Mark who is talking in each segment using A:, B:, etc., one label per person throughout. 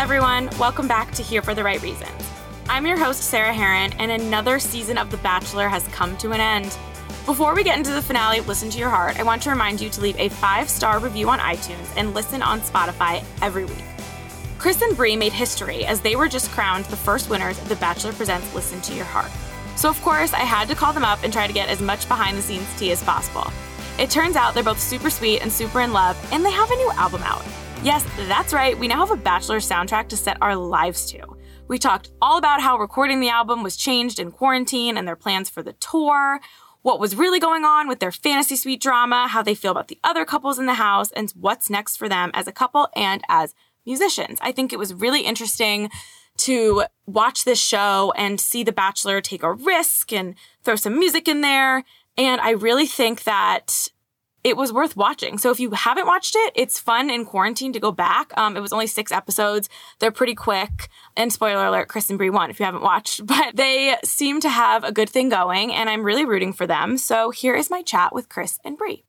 A: everyone. Welcome back to Here for the Right Reasons. I'm your host, Sarah Heron, and another season of The Bachelor has come to an end. Before we get into the finale of Listen to Your Heart, I want to remind you to leave a 5-star review on iTunes and listen on Spotify every week. Chris and Bri made history as they were just crowned the first winners of The Bachelor Presents Listen to Your Heart. So of course, I had to call them up and try to get as much behind-the-scenes tea as possible. It turns out they're both super sweet and super in love, and they have a new album out. Yes, that's right, we now have a Bachelor soundtrack to set our lives to. We talked all about how recording the album was changed in quarantine and their plans for the tour, what was really going on with their fantasy suite drama, how they feel about the other couples in the house, and what's next for them as a couple and as musicians. I think it was really interesting to watch this show and see The Bachelor take a risk and throw some music in there. And I really think that it was worth watching. So if you haven't watched it, it's fun in quarantine to go back. It was only 6 episodes. They're pretty quick. And spoiler alert, Chris and Bri won if you haven't watched. But they seem to have a good thing going, and I'm really rooting for them. So here is my chat with Chris and Bri.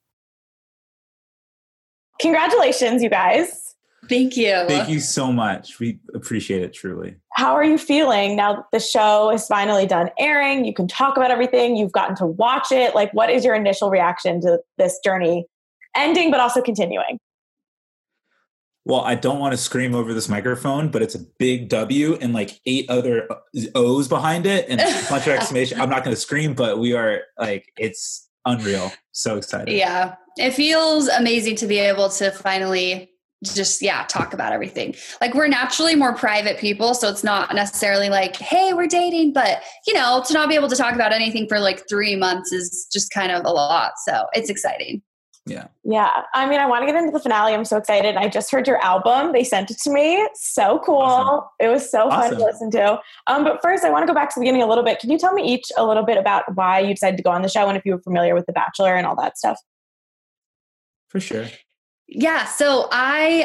B: Congratulations, you guys.
C: Thank you.
D: Thank you so much. We appreciate it, truly.
B: How are you feeling now that the show is finally done airing? You can talk about everything. You've gotten to watch it. Like, what is your initial reaction to this journey ending, but also continuing?
D: Well, I don't want to scream over this microphone, but it's a big W and like 8 other O's behind it and a bunch of exclamation. I'm not going to scream, but we are like, it's unreal. So excited.
C: Yeah. It feels amazing to be able to finally just talk about everything. Like, we're naturally more private people, so it's not necessarily like, hey, we're dating, but to not be able to talk about anything for like 3 months is just kind of a lot. So it's exciting.
D: Yeah.
B: I mean, I want to get into the finale. I'm so excited. I just heard your album. They sent it to me. So cool. Awesome. It was so fun to listen to. But first, I want to go back to the beginning a little bit. Can you tell me each a little bit about why you decided to go on the show and if you were familiar with The Bachelor and all that stuff?
D: For sure.
C: Yeah. So I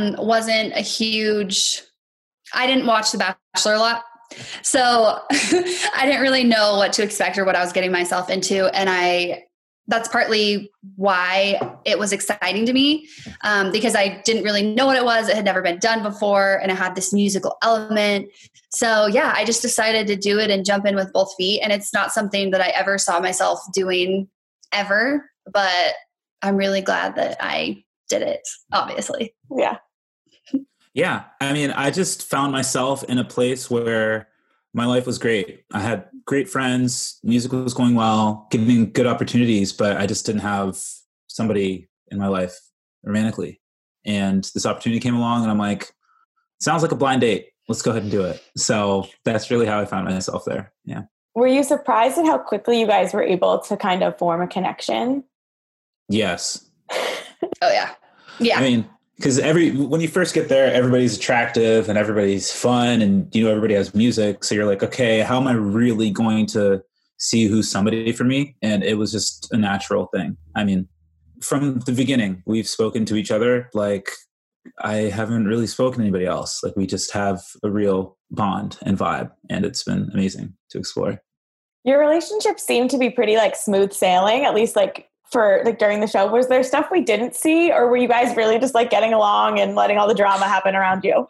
C: I didn't watch The Bachelor a lot. So I didn't really know what to expect or what I was getting myself into. And that's partly why it was exciting to me, because I didn't really know what it was. It had never been done before, and it had this musical element. So yeah, I just decided to do it and jump in with both feet. And it's not something that I ever saw myself doing ever, but I'm really glad that I did it, obviously.
B: Yeah.
D: Yeah. I mean, I just found myself in a place where my life was great. I had great friends, music was going well, giving good opportunities, but I just didn't have somebody in my life romantically. And this opportunity came along and I'm like, sounds like a blind date. Let's go ahead and do it. So that's really how I found myself there. Yeah.
B: Were you surprised at how quickly you guys were able to kind of form a connection?
D: Yes.
C: Oh yeah. Yeah.
D: I mean, because when you first get there, everybody's attractive and everybody's fun and, everybody has music. So you're like, okay, how am I really going to see who's somebody for me? And it was just a natural thing. I mean, from the beginning, we've spoken to each other like I haven't really spoken to anybody else. Like, we just have a real bond and vibe, and it's been amazing to explore.
B: Your relationship seemed to be pretty like smooth sailing, at least like for like during the show. Was there stuff we didn't see, or were you guys really just like getting along and letting all the drama happen around you?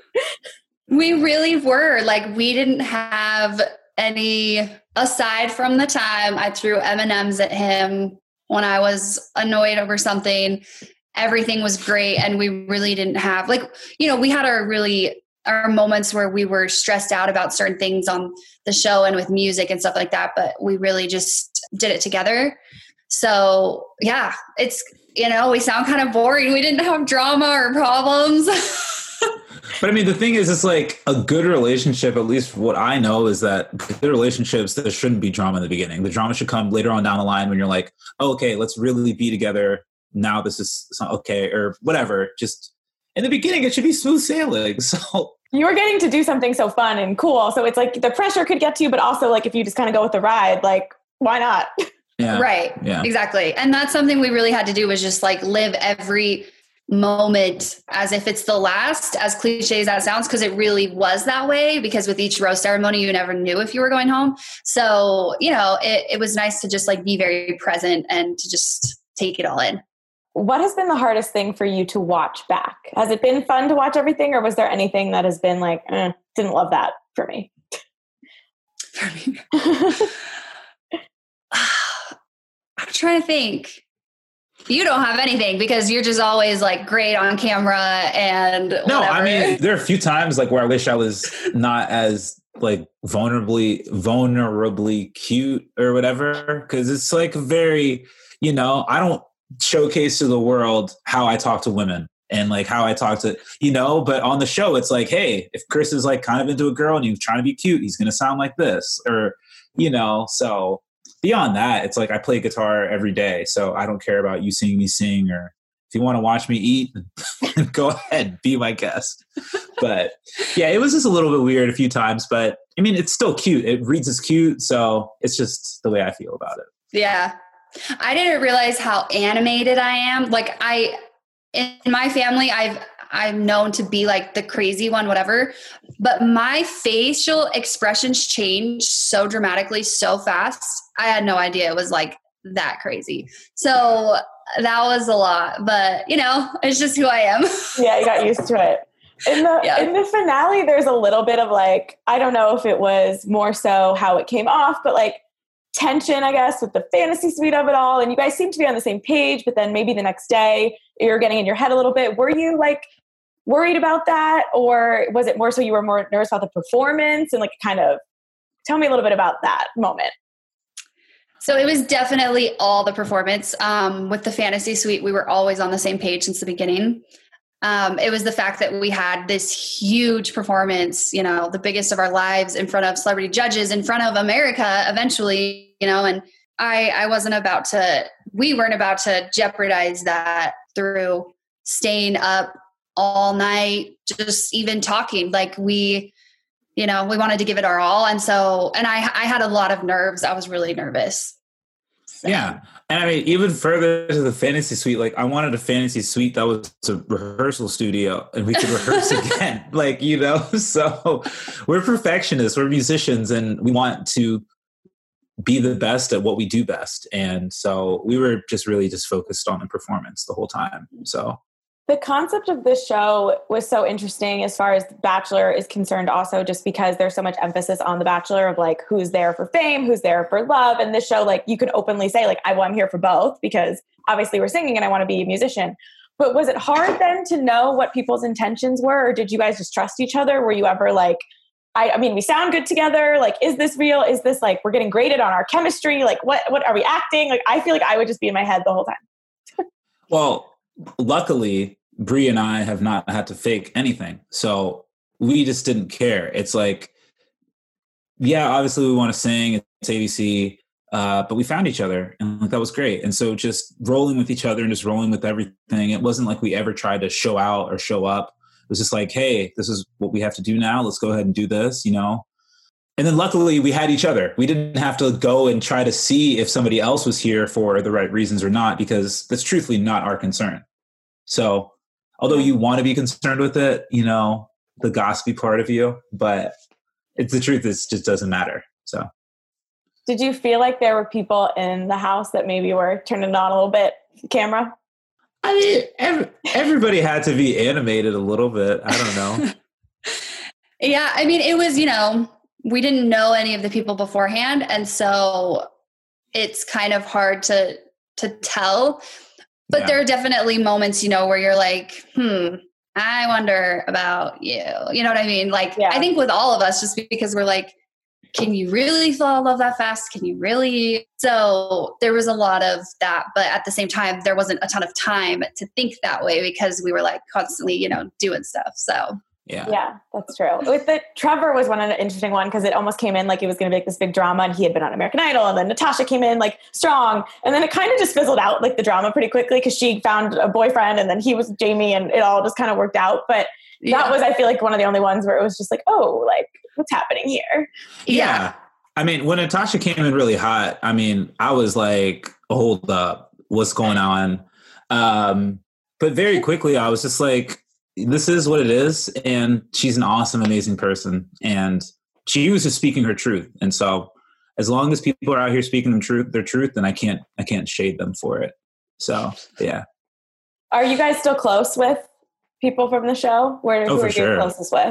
C: We really were. Like, we didn't have any, aside from the time I threw M&Ms at him when I was annoyed over something. Everything was great. And we really didn't have we had our moments where we were stressed out about certain things on the show and with music and stuff like that, but we really just did it together. So yeah, it's, we sound kind of boring. We didn't have drama or problems.
D: But I mean, the thing is, it's like a good relationship, at least what I know is that good relationships, there shouldn't be drama in the beginning. The drama should come later on down the line when you're like, oh, okay, let's really be together. Now this is okay, or whatever. Just in the beginning, it should be smooth sailing. So
B: you were getting to do something so fun and cool. So it's like the pressure could get to you, but also like if you just kind of go with the ride, like why not?
D: Yeah.
C: Right.
D: Yeah.
C: Exactly. And that's something we really had to do, was just like live every moment as if it's the last, as cliche as that sounds, because it really was that way, because with each rose ceremony, you never knew if you were going home. So, it was nice to just like be very present and to just take it all in.
B: what has been the hardest thing for you to watch back? Has it been fun to watch everything, or was there anything that has been like, didn't love that for me?
C: For me. I'm trying to think. You don't have anything because you're just always like great on camera and whatever.
D: No, I mean, there are a few times like where I wish I was not as like vulnerably cute or whatever. Cause it's like very, you know, I don't showcase to the world how I talk to women and like how I talk to, you know, but on the show, it's like, hey, if Chris is like kind of into a girl and he's trying to be cute, he's going to sound like this or, you know, so beyond that, it's like I play guitar every day, so I don't care about you seeing me sing, or if you want to watch me eat, go ahead, be my guest. But yeah, it was just a little bit weird a few times, but I mean, it's still cute. It reads as cute, so it's just the way I feel about it.
C: Yeah. I didn't realize how animated I am. Like in my family, I'm known to be like the crazy one, whatever, but my facial expressions change so dramatically, so fast. I had no idea it was like that crazy. So that was a lot, but you know, it's just who I am.
B: Yeah, you got used to it. In the finale, there's a little bit of like, I don't know if it was more so how it came off, but like tension, I guess, with the fantasy suite of it all. And you guys seem to be on the same page, but then maybe the next day you're getting in your head a little bit. Were you like worried about that? Or was it more so you were more nervous about the performance and like kind of tell me a little bit about that moment?
C: So it was definitely all the performance. With the fantasy suite, we were always on the same page since the beginning. It was the fact that we had this huge performance, you know, the biggest of our lives in front of celebrity judges, in front of America eventually, you know, and we weren't about to jeopardize that through staying up all night, just even talking. Like we wanted to give it our all. And I had a lot of nerves. I was really nervous. So.
D: Yeah. And I mean, even further to the fantasy suite, like I wanted a fantasy suite that was a rehearsal studio and we could rehearse again, like, you know, so we're perfectionists, we're musicians, and we want to be the best at what we do best. And so we were just really just focused on the performance the whole time. So
B: the concept of this show was so interesting as far as Bachelor is concerned, also just because there's so much emphasis on The Bachelor of like who's there for fame, who's there for love. And this show, like you can openly say like, I'm here for both because obviously we're singing and I want to be a musician. But was it hard then to know what people's intentions were? Or did you guys just trust each other? Were you ever like, I mean, we sound good together. Like, is this real? Is this like, we're getting graded on our chemistry? Like, what are we acting? Like, I feel like I would just be in my head the whole time.
D: Well, luckily, Brie and I have not had to fake anything. So we just didn't care. It's like, yeah, obviously we want to sing, it's ABC, but we found each other and like, that was great. And so just rolling with each other and just rolling with everything. It wasn't like we ever tried to show out or show up. It was just like, hey, this is what we have to do now. Let's go ahead and do this, you know? And then luckily we had each other. We didn't have to go and try to see if somebody else was here for the right reasons or not, because that's truthfully not our concern. So although you want to be concerned with it, you know, the gossipy part of you, but the truth is just doesn't matter. So
B: did you feel like there were people in the house that maybe were turning it on a little bit, camera?
D: I mean, everybody had to be animated a little bit. I don't know.
C: Yeah. I mean, it was, you know, we didn't know any of the people beforehand. And so it's kind of hard to tell. But there are definitely moments, you know, where you're like, I wonder about you. You know what I mean? Like, I think with all of us, just because we're like, can you really fall in love that fast? Can you really? So there was a lot of that. But at the same time, there wasn't a ton of time to think that way because we were like constantly, you know, doing stuff. So.
B: Yeah, that's true. With Trevor was an interesting one because it almost came in like it was going to be like this big drama, and he had been on American Idol, and then Natasha came in like strong, and then it kind of just fizzled out like the drama pretty quickly because she found a boyfriend, and then he was Jamie, and it all just kind of worked out. But that was, I feel like, one of the only ones where it was just like, oh, like what's happening here?
D: Yeah. I mean, when Natasha came in really hot, I mean, I was like, hold up, what's going on? But very quickly, I was just like, this is what it is. And she's an awesome, amazing person. And she was just speaking her truth. And so as long as people are out here speaking their truth, then I can't shade them for it. So, yeah.
B: Are you guys still close with people from the show? Who are you closest with?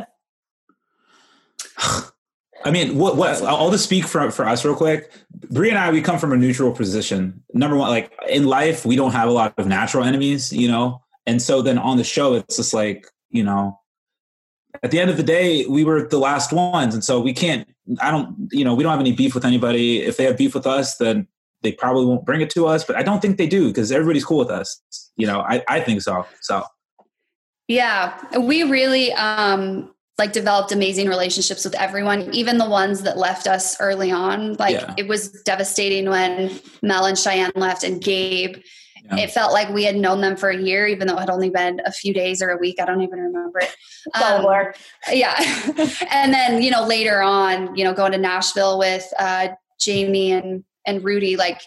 D: I mean, what I'll just speak for us real quick. Brie and I, we come from a neutral position. Number one, like in life, we don't have a lot of natural enemies, you know? And so then on the show, it's just like, you know, at the end of the day, we were the last ones. And so we don't have any beef with anybody. If they have beef with us, then they probably won't bring it to us, but I don't think they do because everybody's cool with us. You know, I think so. So.
C: Yeah, we really, developed amazing relationships with everyone, even the ones that left us early on. It was devastating when Mel and Cheyenne left and Gabe. Yeah. It felt like we had known them for a year, even though it had only been a few days or a week. I don't even remember it. Yeah. And then, you know, later on, you know, going to Nashville with Jamie and Rudy, like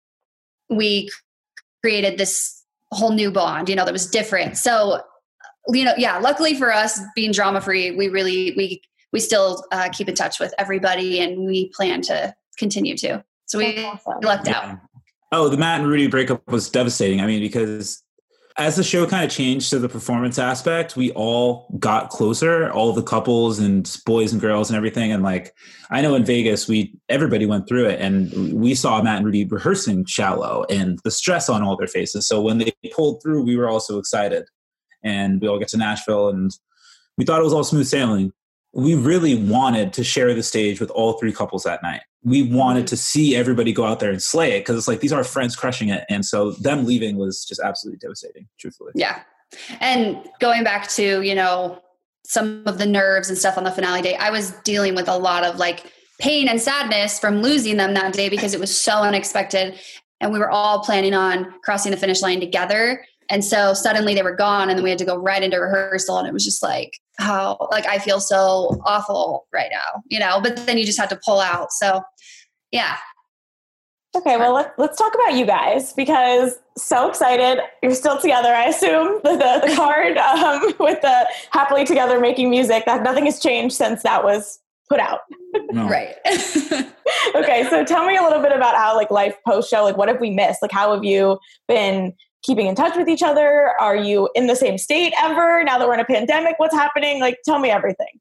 C: we created this whole new bond, you know, that was different. So, you know, yeah, luckily for us being drama free, we still keep in touch with everybody and we plan to continue to. So we lucked out.
D: Oh, the Matt and Rudy breakup was devastating. I mean, because as the show kind of changed to the performance aspect, we all got closer, all the couples and boys and girls and everything. And like, I know in Vegas, everybody went through it and we saw Matt and Rudy rehearsing Shallow and the stress on all their faces. So when they pulled through, we were all so excited. And we all get to Nashville and we thought it was all smooth sailing. We really wanted to share the stage with all three couples that night. We wanted to see everybody go out there and slay it because it's like, these are our friends crushing it. And so them leaving was just absolutely devastating, truthfully.
C: Yeah. And going back to, you know, some of the nerves and stuff on the finale day, I was dealing with a lot of like pain and sadness from losing them that day because it was so unexpected. And we were all planning on crossing the finish line together. And so suddenly they were gone and then we had to go right into rehearsal. And it was just like, how, like, I feel so awful right now, you know, but then you just had to pull out. So yeah.
B: Okay. Well, let's talk about you guys because so excited. You're still together. I assume the card with the happily together making music, that nothing has changed since that was put out.
D: No.
C: Right.
B: Okay. So tell me a little bit about how like life post show, like what have we missed? Like how have you been keeping in touch with each other? Are you in the same state ever? Now that we're in a pandemic, what's happening? Like, tell me everything.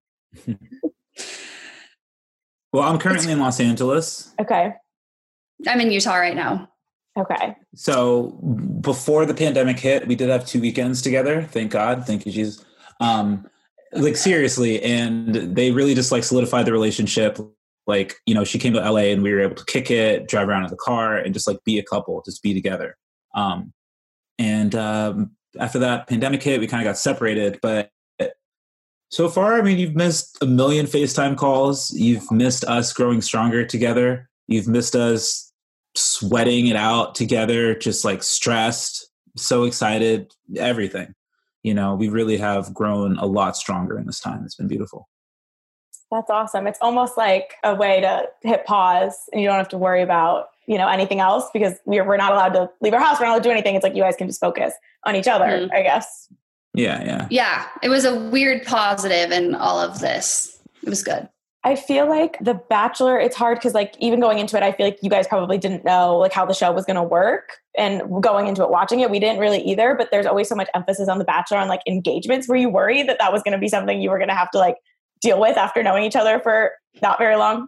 D: Well, I'm currently in Los Angeles.
B: Okay.
C: I'm in Utah right now.
B: Okay.
D: So before the pandemic hit, we did have 2 weekends together. Thank God. Thank you, Jesus. Like seriously. And they really just like solidified the relationship. Like, you know, she came to LA and we were able to kick it, drive around in the car and just like be a couple, just be together. And after that pandemic hit, we kind of got separated. But so far, I mean, you've missed a million FaceTime calls. You've missed us growing stronger together. You've missed us sweating it out together, just like stressed, so excited, everything. You know, we really have grown a lot stronger in this time. It's been beautiful.
B: That's awesome. It's almost like a way to hit pause and you don't have to worry about, you know, anything else because we're not allowed to leave our house. We're not allowed to do anything. It's like you guys can just focus on each other, I guess.
D: Yeah.
C: Yeah. It was a weird positive in all of this. It was good.
B: I feel like The Bachelor, it's hard because like even going into it, I feel like you guys probably didn't know like how the show was going to work and going into it, watching it, we didn't really either, but there's always so much emphasis on The Bachelor on like engagements. Were you worried that was going to be something you were going to have to like deal with after knowing each other for not very long?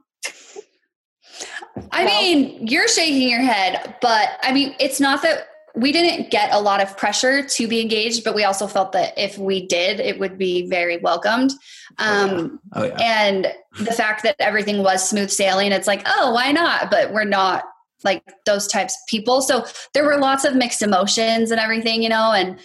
C: I mean, you're shaking your head, but I mean, it's not that we didn't get a lot of pressure to be engaged, but we also felt that if we did, it would be very welcomed. Oh, yeah. And the fact that everything was smooth sailing, it's like, oh, why not? But we're not like those types of people. So there were lots of mixed emotions and everything, you know, and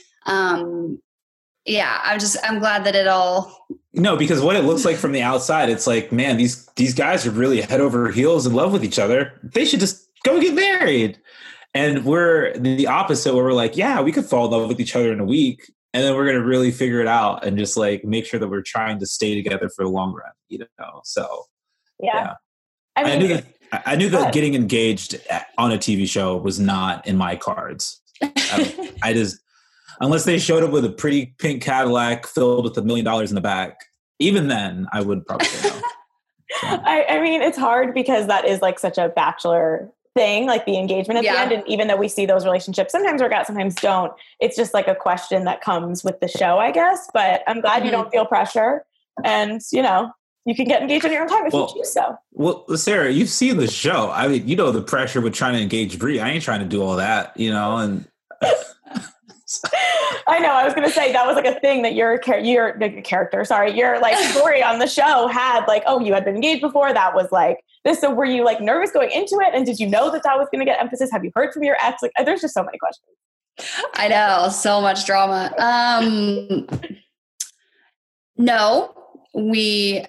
C: yeah, I'm glad that it all.
D: No, because what it looks like from the outside, it's like, man, these guys are really head over heels in love with each other. They should just go get married. And we're the opposite where we're like, yeah, we could fall in love with each other in a week. And then we're going to really figure it out and just like make sure that we're trying to stay together for the long run, you know? So,
B: yeah.
D: I knew that getting engaged on a TV show was not in my cards. I just, unless they showed up with a pretty pink Cadillac filled with $1 million in the back, even then I would probably say no. So.
B: I mean, it's hard because that is like such a Bachelor thing, like the engagement at the end. And even though we see those relationships sometimes work out, sometimes don't, it's just like a question that comes with the show, I guess. But I'm glad you don't feel pressure, and you can get engaged on your own time if you choose so.
D: Well, Sarah, you've seen the show. I mean, the pressure with trying to engage Brie. I ain't trying to do all that, and
B: I know. I was going to say that was like a thing that your character, your like story on the show had, like, oh, you had been engaged before. That was like this. So were you like nervous going into it? And did you know that was going to get emphasis? Have you heard from your ex? Like, there's just so many questions.
C: I know, so much drama. No, we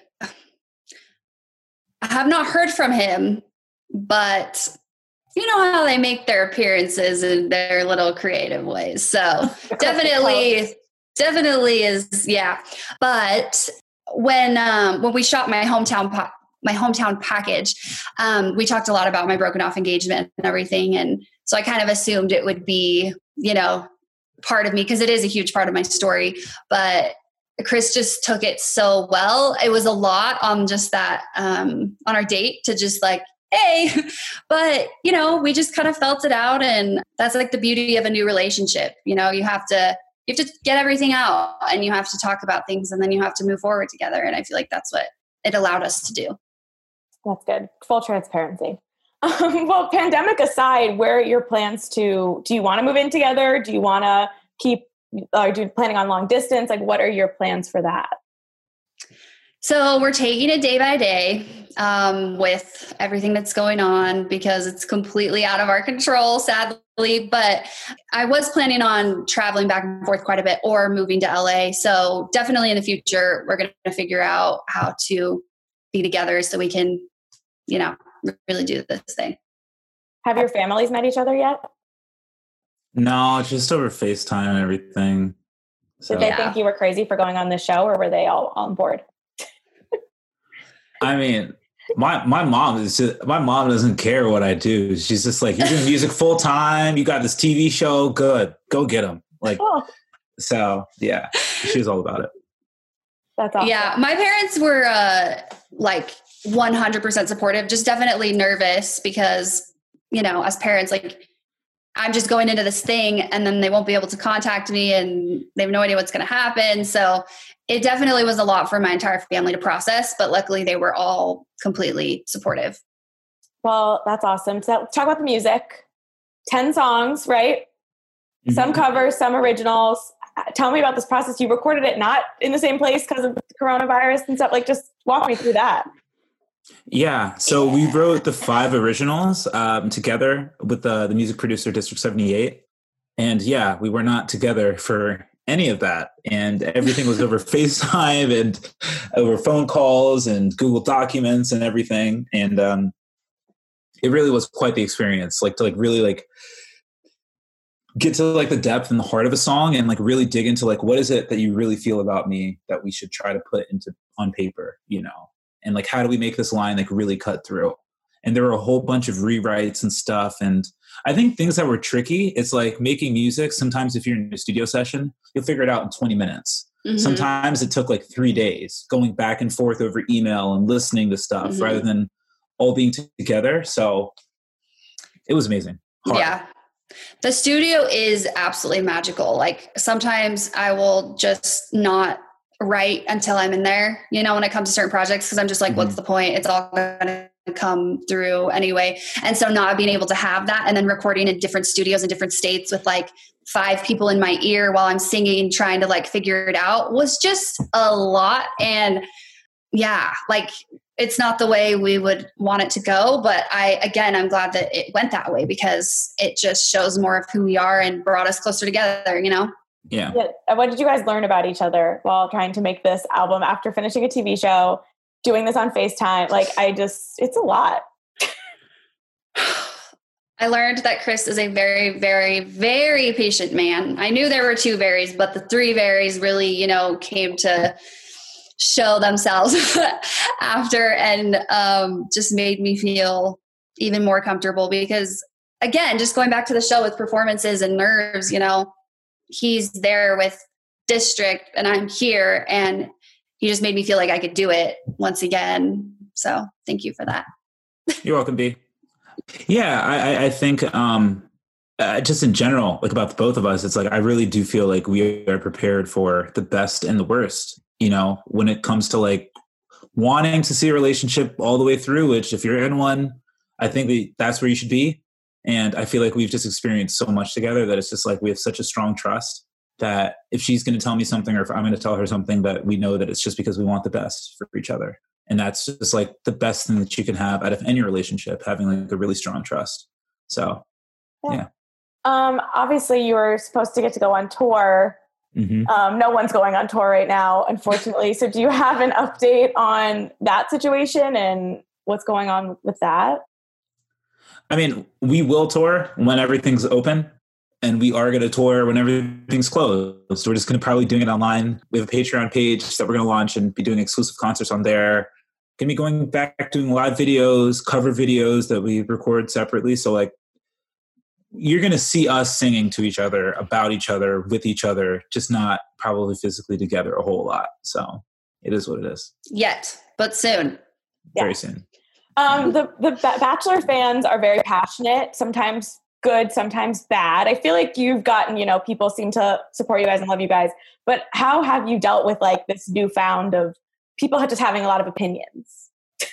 C: have not heard from him, but you know how they make their appearances in their little creative ways. So definitely is, yeah. But when we shot my hometown package, we talked a lot about my broken off engagement and everything. And so I kind of assumed it would be, part of me, because it is a huge part of my story. But Chris just took it so well. It was a lot on just that, on our date, to just like, hey, but we just kind of felt it out. And that's like the beauty of a new relationship. You have to get everything out, and you have to talk about things, and then you have to move forward together. And I feel like that's what it allowed us to do.
B: That's good. Full transparency. Well, pandemic aside, where are your plans do you want to move in together? Do you want to are you planning on long distance? Like, what are your plans for that?
C: So we're taking it day by day with everything that's going on, because it's completely out of our control, sadly. But I was planning on traveling back and forth quite a bit, or moving to LA. So definitely in the future, we're going to figure out how to be together so we can, really do this thing.
B: Have your families met each other yet?
D: No, just over FaceTime and everything. So.
B: Did they think you were crazy for going on this show, or were they all on board?
D: I mean, my mom doesn't care what I do. She's just like, you're doing music full time. You got this TV show. Good. Go get them. Like, So yeah, she was all about it.
B: That's awesome.
C: Yeah. My parents were like 100% supportive, just definitely nervous because, as parents, like, I'm just going into this thing and then they won't be able to contact me and they have no idea what's going to happen. So it definitely was a lot for my entire family to process, but luckily they were all completely supportive.
B: Well, that's awesome. So let's talk about the music. 10 songs, right? Mm-hmm. Some covers, some originals. Tell me about this process. You recorded it not in the same place because of the coronavirus and stuff. Like, just walk me through that.
D: Yeah. So we wrote the 5 originals together with the music producer, District 78. And yeah, we were not together for any of that. And everything was over FaceTime and over phone calls and Google Documents and everything. And it really was quite the experience, like to really get to the depth and the heart of a song and really dig into what is it that you really feel about me that we should try to put on paper, and how do we make this line really cut through? And there were a whole bunch of rewrites and stuff. And I think things that were tricky, it's like making music. Sometimes if you're in a studio session, you'll figure it out in 20 minutes. Mm-hmm. Sometimes it took 3 days going back and forth over email and listening to stuff rather than all being together. So it was amazing. Hard.
C: Yeah. The studio is absolutely magical. Sometimes I will just not write until I'm in there, when it comes to certain projects, because I'm just what's the point? It's all going to come through anyway. And so not being able to have that and then recording in different studios in different states with 5 people in my ear while I'm singing, trying to figure it out was just a lot. And yeah, it's not the way we would want it to go. But I'm glad that it went that way because it just shows more of who we are and brought us closer together,
D: Yeah.
B: What did you guys learn about each other while trying to make this album after finishing a TV show, doing this on FaceTime? It's a lot.
C: I learned that Chris is a very, very, very patient man. I knew there were 2 varies, but the 3 varies really, came to show themselves after and just made me feel even more comfortable because, again, just going back to the show with performances and nerves, he's there with District and I'm here and he just made me feel like I could do it once again. So thank you for that.
D: You're welcome, B. Yeah, I think just in general, like about both of us, it's like I really do feel like we are prepared for the best and the worst. When it comes to like wanting to see a relationship all the way through, which if you're in one, I think that's where you should be. And I feel like we've just experienced so much together that it's just like we have such a strong trust that if she's going to tell me something or if I'm going to tell her something, that we know that it's just because we want the best for each other. And that's just like the best thing that you can have out of any relationship, having like a really strong trust. So, yeah.
B: Obviously you were supposed to get to go on tour. Mm-hmm. No one's going on tour right now, unfortunately. So do you have an update on that situation and what's going on with that?
D: I mean, we will tour when everything's open, and we are going to tour when everything's closed. So we're just going to probably doing it online. We have a Patreon page that we're going to launch and be doing exclusive concerts on there. Going to be going back doing live videos, cover videos that we record separately. So like, you're going to see us singing to each other, about each other, with each other, just not probably physically together a whole lot. So it is what it is.
C: Yet, but soon.
D: Very soon.
B: The Bachelor fans are very passionate, sometimes good, sometimes bad. I feel like you've gotten, people seem to support you guys and love you guys, but how have you dealt with like this newfound of people just having a lot of opinions?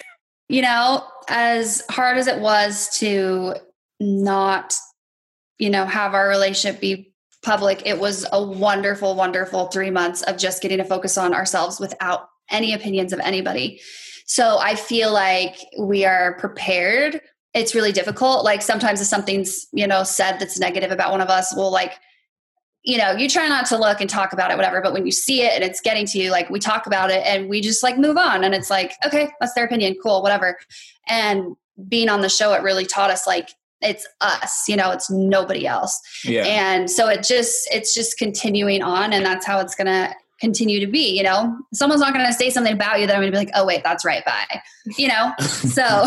C: As hard as it was to not, have our relationship be public, it was a wonderful, wonderful 3 months of just getting to focus on ourselves without any opinions of anybody. So I feel like we are prepared. It's really difficult. Like sometimes if something's, said that's negative about one of us, we'll like, you try not to look and talk about it, whatever. But when you see it and it's getting to you, like we talk about it and we just like move on. And it's like, okay, that's their opinion. Cool, whatever. And being on the show, it really taught us like, it's us, it's nobody else.
D: Yeah. And
C: so it's just continuing on. And that's how it's going to continue to be, someone's not going to say something about you that I'm going to be like, oh wait, that's right. Bye. So,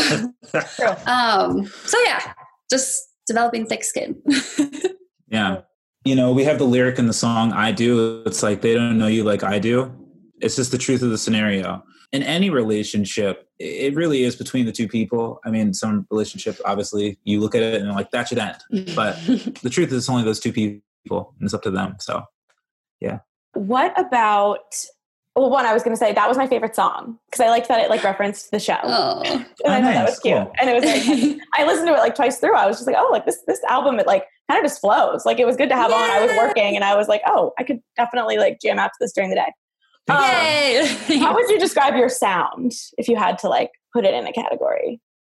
C: so yeah, just developing thick skin.
D: Yeah. We have the lyric in the song, I Do. It's like, they don't know you like I do. It's just the truth of the scenario. In any relationship, it really is between the two people. I mean, some relationship, obviously you look at it and you're like, that should end. But the truth is it's only those two people and it's up to them. So yeah.
B: What about, one, I was going to say that was my favorite song because I liked that it like referenced the show.
C: Oh,
B: and I thought that was cute.
D: Cool.
B: And it was like, I listened to it like twice through. I was just like, oh, like this album, it like kind of just flows. Like it was good to have on. I was working and I was like, oh, I could definitely like jam out to this during the day.
C: Yay!
B: How would you describe your sound if you had to like put it in a category?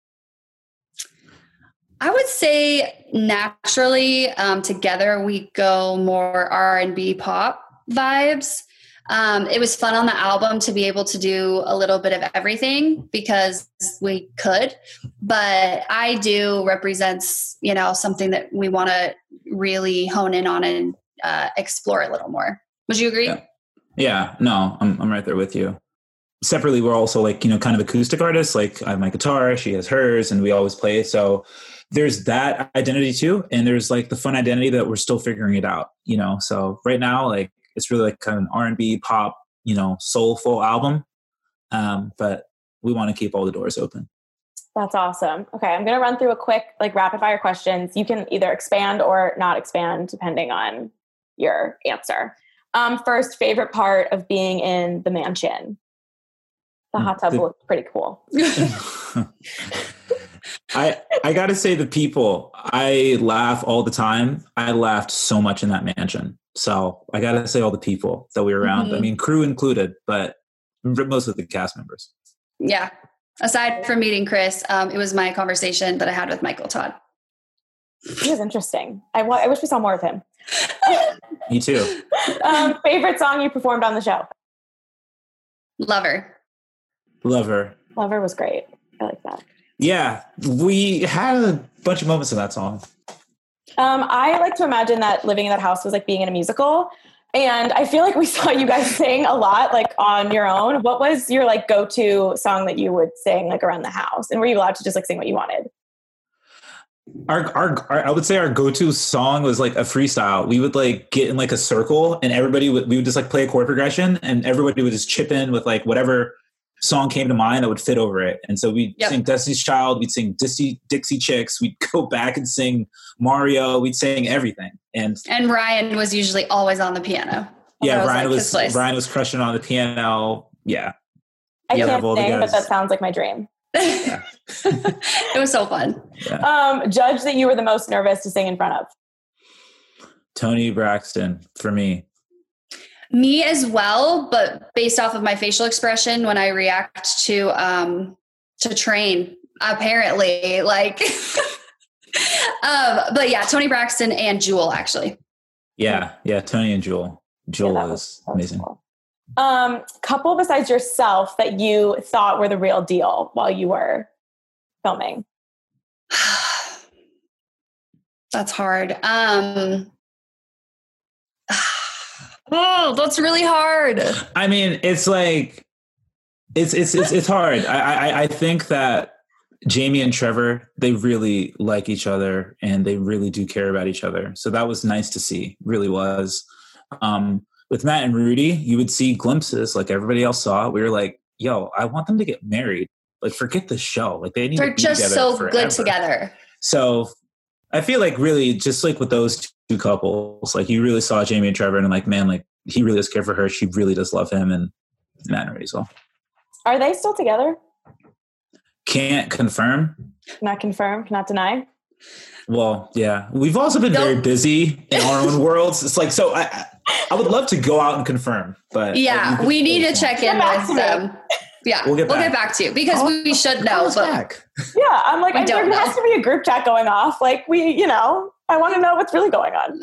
C: I would say naturally together we go more R&B pop vibes. It was fun on the album to be able to do a little bit of everything because we could, but I Do represents, something that we want to really hone in on and explore a little more. Would you agree?
D: Yeah, no, I'm right there with you. Separately, we're also like, kind of acoustic artists. Like I have my guitar, she has hers, and we always play. So there's that identity too. And there's like the fun identity that we're still figuring it out, So right now, like it's really like kind of an R&B pop, soulful album. But we want to keep all the doors open.
B: That's awesome. Okay. I'm going to run through a quick like rapid fire questions. You can either expand or not expand depending on your answer. First, favorite part of being in the mansion? The hot tub looked pretty cool.
D: I got to say the people, I laugh all the time. I laughed so much in that mansion. So I got to say all the people that we were around. I mean, crew included, but most of the cast members.
C: Yeah. Aside from meeting Chris, it was my conversation that I had with Michael Todd.
B: He was interesting. I wish we saw more of him.
D: Me too.
B: Favorite song you performed on the show?
C: Lover.
D: Lover
B: was great. I like that.
D: Yeah, we had a bunch of moments in that song.
B: I like to imagine that living in that house was like being in a musical. And I feel like we saw you guys sing a lot, like on your own. What was your like go-to song that you would sing like around the house? And were you allowed to just like sing what you wanted?
D: Our I would say our go-to song was like a freestyle. We would like get in like a circle and we would just like play a chord progression and everybody would just chip in with like whatever song came to mind that would fit over it. And so we'd sing Destiny's Child, we'd sing Dixie Chicks, we'd go back and sing Mario, we'd sing everything. And
C: Ryan was usually always on the piano.
D: Yeah, Ryan was crushing on the piano. Yeah.
B: I can't sing, but that sounds like my dream.
C: Yeah. It was so fun.
B: Yeah. Judge that you were the most nervous to sing in front of.
D: Toni Braxton for me.
C: Me as well, but based off of my facial expression when I react to Train, apparently, like, but yeah, Toni Braxton and Jewel actually.
D: Yeah, Toni and Jewel. Jewel is amazing.
B: Cool. Couple besides yourself that you thought were the real deal while you were filming.
C: That's hard. Oh, that's really hard.
D: I mean, it's like, it's hard. I think that Jamie and Trevor, they really like each other and they really do care about each other. So that was nice to see, really was. With Matt and Rudy, you would see glimpses like everybody else saw. We were like, yo, I want them to get married. Like, forget the show. Like, they're
C: just so forever. Good together.
D: So I feel like really just like with those two couples, like you really saw Jamie and Trevor and I'm like, man, like he really does care for her. She really does love him, and Matt and Rudy as well. Are
B: they still together?
D: Can't confirm.
B: Not confirm, cannot deny.
D: Well, yeah. We've also been very busy in our own worlds. It's like, so I would love to go out and confirm, but
C: yeah, we need to check in with them. Yeah, we'll get back to you because we should know. But
B: yeah, I'm like, there has to be a group chat going off. Like I want to know what's really going on.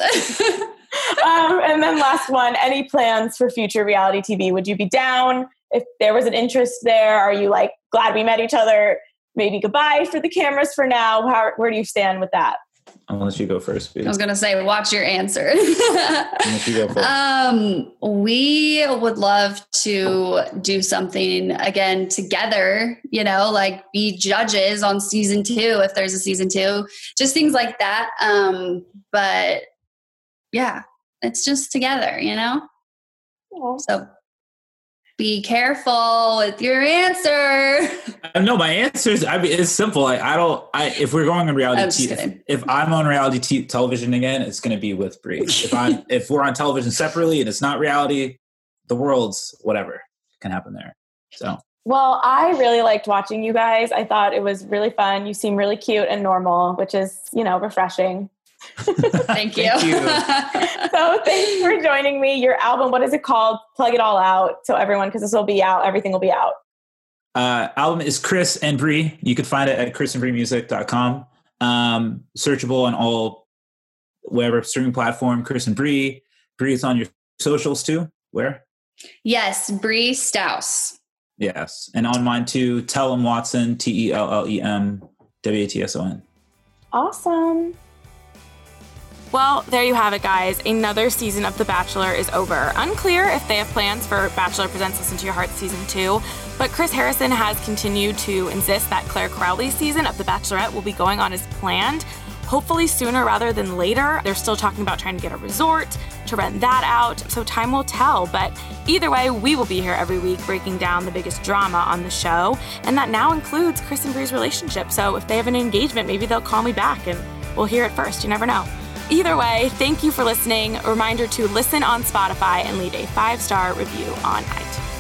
B: And then last one, any plans for future reality TV? Would you be down if there was an interest there? Are you like glad we met each other? Maybe goodbye for the cameras for now. Where do you stand with that?
D: I'll let you go first, Pete.
C: I was going to say, watch your answer.
D: I'll let you go first.
C: We would love to do something again together, like be judges on season 2, if there's a season 2, just things like that. But yeah, it's just together, Yeah. So be careful with your answer.
D: No, my answer is, it's simple. Like, if we're going on reality TV, if I'm on reality television again, it's going to be with Bree. If we're on television separately and it's not reality, the world's whatever can happen there. So.
B: Well, I really liked watching you guys. I thought it was really fun. You seem really cute and normal, which is, refreshing.
C: Thank you.
B: So thanks for joining me. Your album, what is it called? Plug it all out so everyone, because this will be out. Everything will be out.
D: Album is Chris and Bree. You can find it at chrisandbreemusic.com. Searchable on all wherever streaming platform. Chris and Bree. Bree is on your socials too. Where?
C: Yes, Bree Stous.
D: Yes, and on mine too. Tellem Watson. TELLEM WATSON.
B: Awesome.
A: Well, there you have it, guys. Another season of The Bachelor is over. Unclear if they have plans for Bachelor Presents Listen to Your Heart Season 2, but Chris Harrison has continued to insist that Claire Crowley's season of The Bachelorette will be going on as planned, hopefully sooner rather than later. They're still talking about trying to get a resort, to rent that out, so time will tell. But either way, we will be here every week breaking down the biggest drama on the show, and that now includes Chris and Bree's relationship. So if they have an engagement, maybe they'll call me back and we'll hear it first. You never know. Either way, thank you for listening. A reminder to listen on Spotify and leave a 5-star review on iTunes.